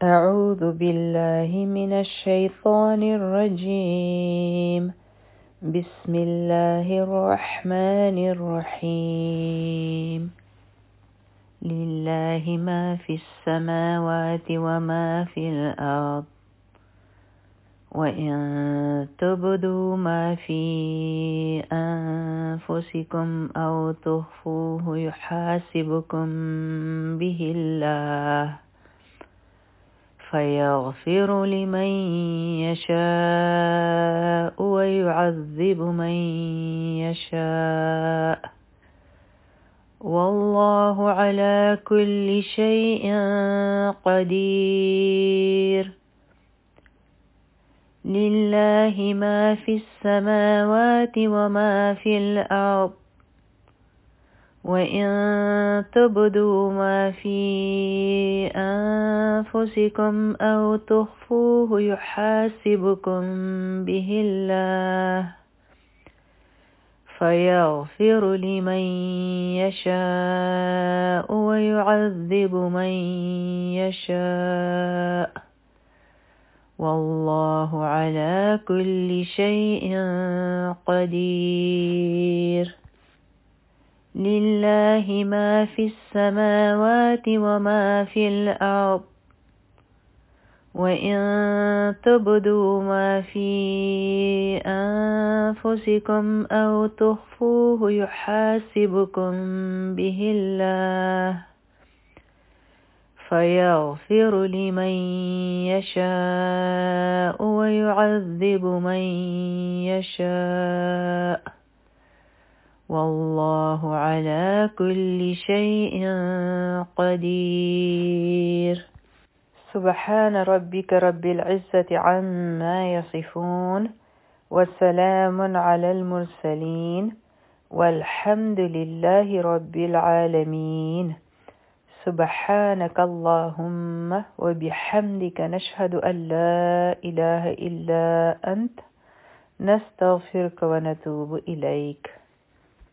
أعوذ بالله من الشيطان الرجيم. بسم الله الرحمن الرحيم. لله ما في السماوات وما في الأرض وإن تبدوا ما في أنفسكم أو تخفوه يحاسبكم به الله فيغفر لمن يشاء ويعذب من يشاء والله على كل شيء قدير. لله ما في السماوات وما في الأرض وإن تبدوا ما في أنفسكم أو تخفوه يحاسبكم به الله فيغفر لمن يشاء ويعذب من يشاء والله على كل شيء قدير. لله ما في السماوات وما في الأرض وإن تبدوا ما في أنفسكم أو تخفوه يحاسبكم به الله فيغفر لمن يشاء ويعذب من يشاء والله على كل شيء قدير. سبحان ربك رب العزة عما يصفون وسلام على المرسلين والحمد لله رب العالمين. سبحانك اللهم وبحمدك نشهد أن لا إله إلا أنت نستغفرك ونتوب إليك.